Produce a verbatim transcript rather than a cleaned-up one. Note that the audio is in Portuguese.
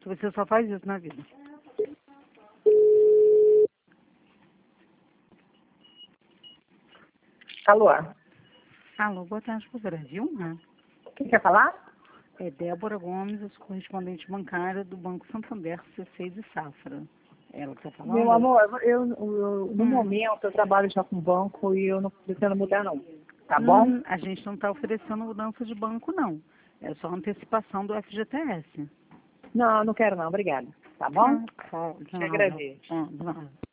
Você só faz isso na vida. Alô? Alô, boa tarde pro Brasil, né? Quem quer falar? É Débora Gomes, eu sou correspondente bancária do Banco Santander C seis e Safra. Ela que tá falando? Meu amor, eu, eu- eu- no Hum. momento eu trabalho já com banco e eu não pretendo mudar não. Tá bom? Hum, a gente não está oferecendo mudança de banco, não. É só antecipação do F G T S. Não, não quero não, obrigada. Tá bom? Ah, tá, de Te nada. agradeço. Ah, de nada.